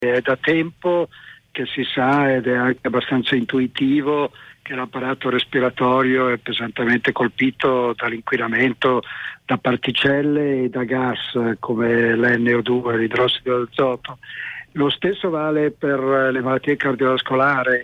È da tempo che si sa, ed è anche abbastanza intuitivo, che l'apparato respiratorio è pesantemente colpito dall'inquinamento da particelle e da gas come l'NO2, l'idrossido d'azoto. Lo stesso vale per le malattie cardiovascolari,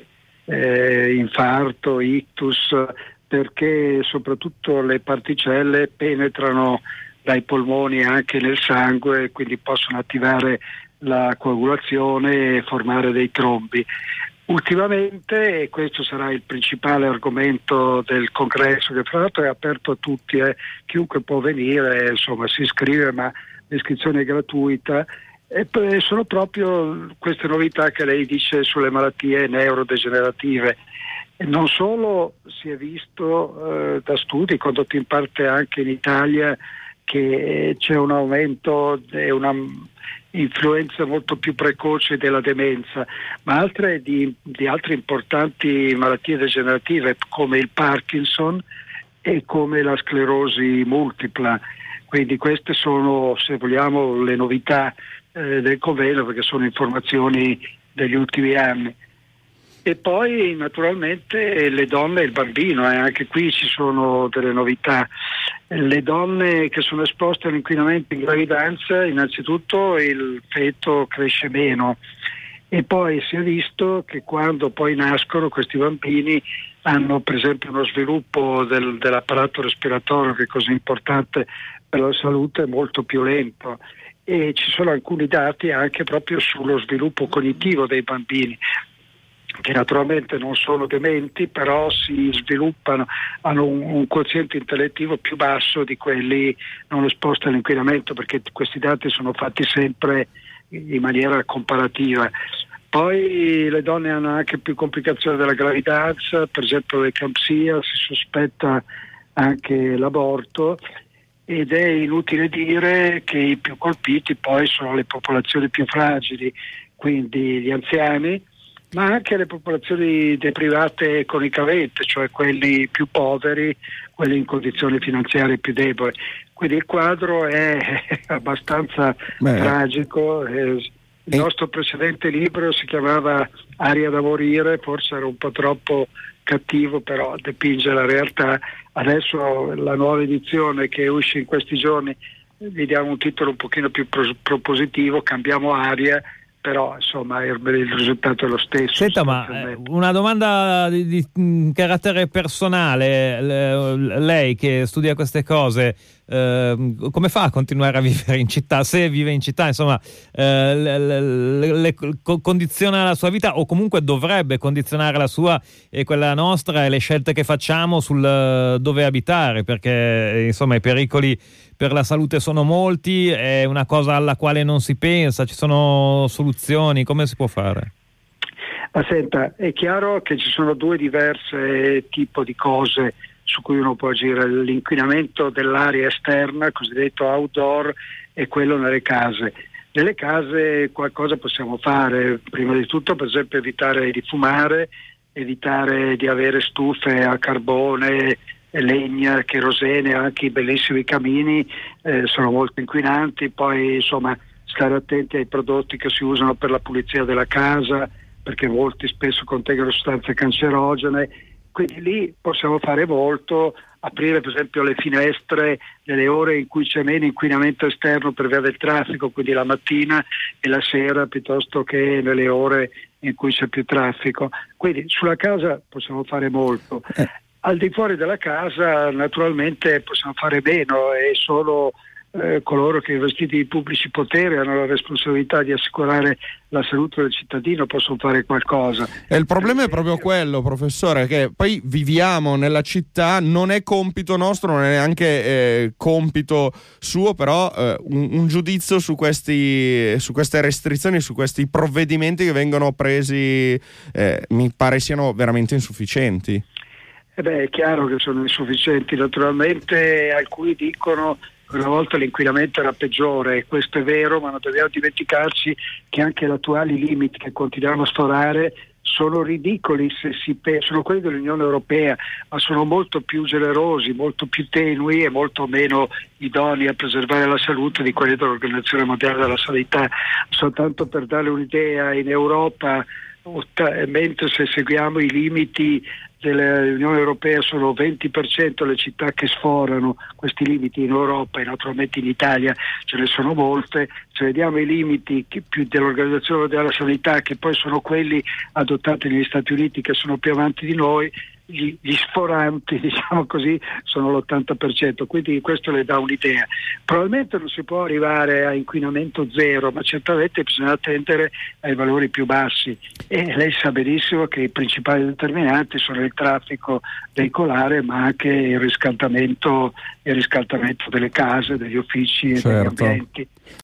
infarto, ictus, perché soprattutto le particelle penetrano dai polmoni anche nel sangue, quindi possono attivare la coagulazione e formare dei trombi. Ultimamente, e questo sarà il principale argomento del congresso, che fra l'altro è aperto a tutti, chiunque può venire, insomma si iscrive, ma l'iscrizione è gratuita, e sono proprio queste novità che lei dice sulle malattie neurodegenerative. E non solo si è visto da studi condotti in parte anche in Italia che c'è un aumento e una influenza molto più precoce della demenza, ma altre di altre importanti malattie degenerative come il Parkinson e come la sclerosi multipla. Quindi queste sono, se vogliamo, le novità del convegno, perché sono informazioni degli ultimi anni. E poi naturalmente le donne e il bambino, anche qui ci sono delle novità. Le donne che sono esposte all'inquinamento in gravidanza, innanzitutto il feto cresce meno, e poi si è visto che quando poi nascono questi bambini hanno per esempio uno sviluppo dell'apparato respiratorio, che è così importante per la salute, molto più lento, e ci sono alcuni dati anche proprio sullo sviluppo cognitivo dei bambini, che naturalmente non sono dementi, però si sviluppano, hanno un quoziente intellettivo più basso di quelli non esposti all'inquinamento, perché questi dati sono fatti sempre in maniera comparativa. Poi le donne hanno anche più complicazioni della gravidanza, per esempio l'eclampsia, si sospetta anche l'aborto, ed è inutile dire che i più colpiti poi sono le popolazioni più fragili, quindi gli anziani, ma anche le popolazioni deprivate economicamente, cioè quelli più poveri, quelli in condizioni finanziarie più deboli. Quindi il quadro è abbastanza tragico. Il nostro precedente libro si chiamava Aria da morire, forse era un po' troppo cattivo, però dipinge la realtà. Adesso la nuova edizione che uscì in questi giorni, gli diamo un titolo un pochino più propositivo, Cambiamo aria, però insomma il risultato è lo stesso. Senta, ma una domanda di carattere personale, lei che studia queste cose, come fa a continuare a vivere in città? Se vive in città, insomma, condiziona la sua vita, o comunque dovrebbe condizionare la sua e quella nostra, e le scelte che facciamo sul dove abitare, perché insomma i pericoli per la salute sono molti, è una cosa alla quale non si pensa, ci sono soluzioni, come si può fare? Ma senta, è chiaro che ci sono due diverse tipi di cose su cui uno può agire: l'inquinamento dell'aria esterna, cosiddetto outdoor, e quello nelle case. Nelle case qualcosa possiamo fare, prima di tutto per esempio evitare di fumare, evitare di avere stufe a carbone, legna, cherosene, anche i bellissimi camini sono molto inquinanti. Poi insomma stare attenti ai prodotti che si usano per la pulizia della casa, perché molti spesso contengono sostanze cancerogene, quindi lì possiamo fare molto, aprire per esempio le finestre nelle ore in cui c'è meno inquinamento esterno per via del traffico, quindi la mattina e la sera, piuttosto che nelle ore in cui c'è più traffico. Quindi sulla casa possiamo fare molto. Al di fuori della casa naturalmente possiamo fare meno, e solo coloro che investiti di pubblici poteri hanno la responsabilità di assicurare la salute del cittadino possono fare qualcosa. E il problema è proprio quello, professore, che poi viviamo nella città, non è compito nostro, non è neanche compito suo, però un giudizio su queste restrizioni, su questi provvedimenti che vengono presi, mi pare siano veramente insufficienti. È chiaro che sono insufficienti. Naturalmente alcuni dicono che una volta l'inquinamento era peggiore, questo è vero, ma non dobbiamo dimenticarci che anche gli attuali limiti che continuiamo a sforare sono ridicoli se sono quelli dell'Unione Europea, ma sono molto più generosi, molto più tenui e molto meno idonei a preservare la salute di quelli dell'Organizzazione Mondiale della Sanità. Soltanto per dare un'idea, in Europa, mentre se seguiamo i limiti dell'Unione Europea sono 20% le città che sforano questi limiti in Europa, e naturalmente in Italia ce ne sono molte. Se vediamo i limiti più dell'Organizzazione Mondiale della Sanità, che poi sono quelli adottati negli Stati Uniti, che sono più avanti di noi, gli sforanti, diciamo così, sono l'80%, quindi questo le dà un'idea. Probabilmente non si può arrivare a inquinamento zero, ma certamente bisogna tendere ai valori più bassi, e lei sa benissimo che i principali determinanti sono il traffico veicolare, ma anche il riscaldamento delle case, degli uffici e degli ambienti.